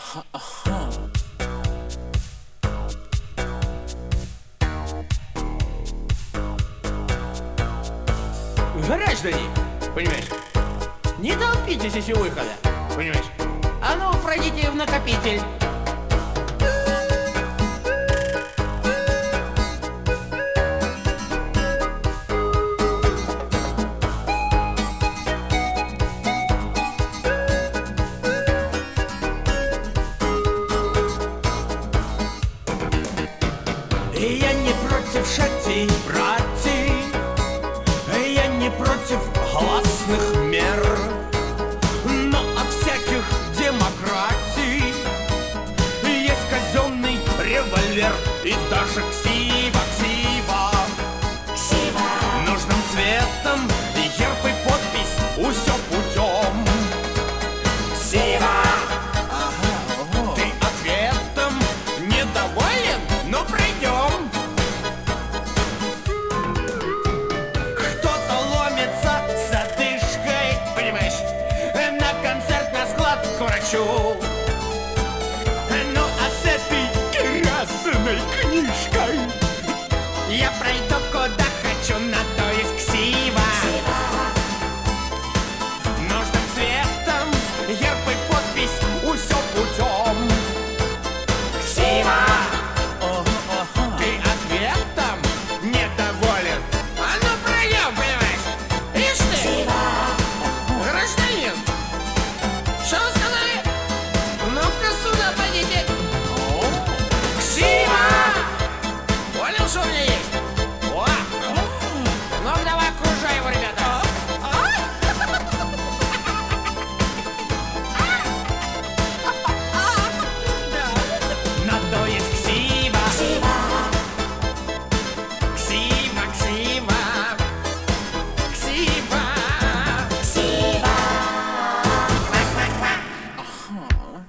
Граждане, понимаешь, не толпитесь здесь у выхода, понимаешь? А ну, пройдите в накопитель. Я не против шатей, братьев, я не против гласных мер, но от всяких демократий есть казенный револьвер и даже ксерокс.